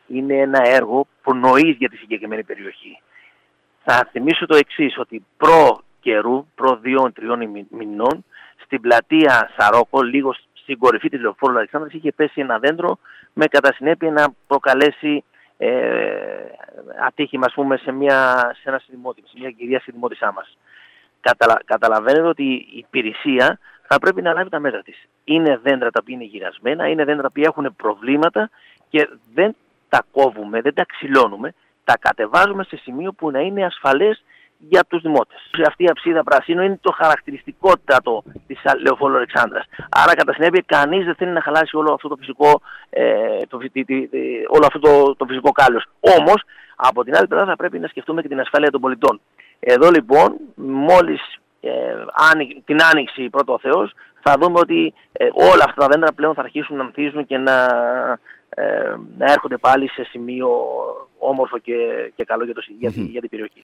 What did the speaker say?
είναι ένα έργο προνοής για τη συγκεκριμένη περιοχή. Θα θυμίσω το εξής, ότι προ 2-3 μηνών, στην πλατεία Σαρόκο, λίγο στην κορυφή της Λεωφόρου Αλεξάνδρας, είχε πέσει ένα δέντρο με κατά συνέπεια να προκαλέσει ατύχημα, ας πούμε, σε ένα συνδημότη, σε μια κυρία συνδημότησά μας. Καταλαβαίνετε ότι η υπηρεσία θα πρέπει να λάβει τα μέτρα της. Είναι δέντρα τα οποία είναι γυρασμένα, είναι δέντρα που έχουν προβλήματα και δεν τα κόβουμε, δεν τα ξυλώνουμε, τα κατεβάζουμε σε σημείο που να είναι ασφαλές για τους δημότες. Αυτή η αψίδα πρασίνου είναι το χαρακτηριστικότατο της Λεωφόρου Αλεξάνδρας. Άρα κατά συνέπεια κανείς δεν θέλει να χαλάσει όλο αυτό το φυσικό, το φυσικό κάλος. Όμως από την άλλη πλευρά θα πρέπει να σκεφτούμε και την ασφάλεια των πολιτών. Εδώ λοιπόν μόλις την άνοιξη πρώτο ο Θεός θα δούμε ότι όλα αυτά τα δέντρα πλέον θα αρχίσουν να ανθίζουν και να έρχονται πάλι σε σημείο όμορφο και καλό για την περιοχή.